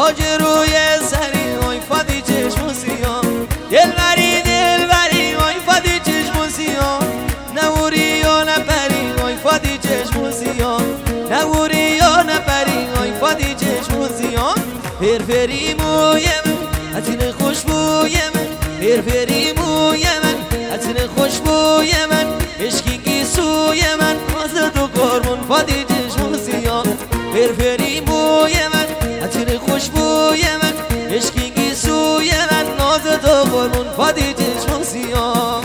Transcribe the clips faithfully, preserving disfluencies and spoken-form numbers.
تاج روی سری آی فادی چشم سیاه دلبری دلبری آی فادی چشم سیاه نوری یا نپری آی فادی چشم سیاه نوری یا نپری آی فادی چشم سیاه فرفری موی من اتین خوشبوی من فرفری موی من اتین خوشبوی من عشقی سوی من ناز تو کارمون فادی چشم سیاه فرفری موی من اتین خوشبوی من عشقی سوی من ناز تو کارمون فادی چشم سیاه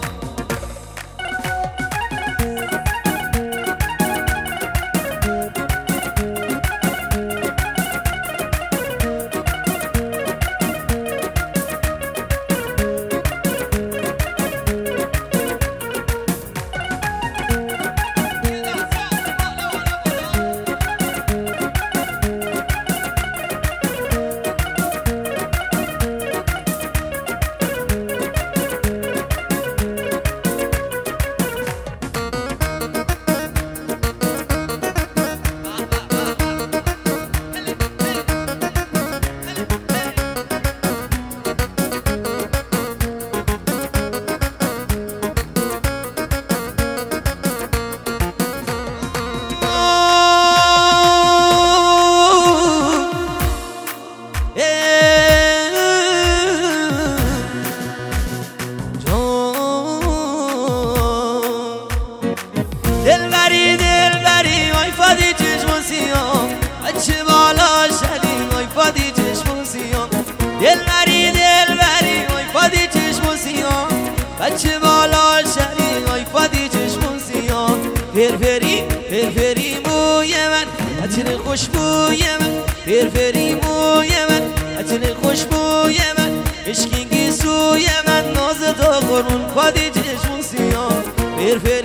دلبری دلبری آی فادی چشم سیاه بچه بالا شدی آی فادی چشم سیاه دلبری دلبری آی فادی چشم سیاه بچه بالا شدی آی فادی چشم سیاه فرفری فرفری موی من اتین خوشبوی من فرفری موی من اتین خوشبوی من عشقی سوی من ناز تا قرون فادی چشم سیاه فرفری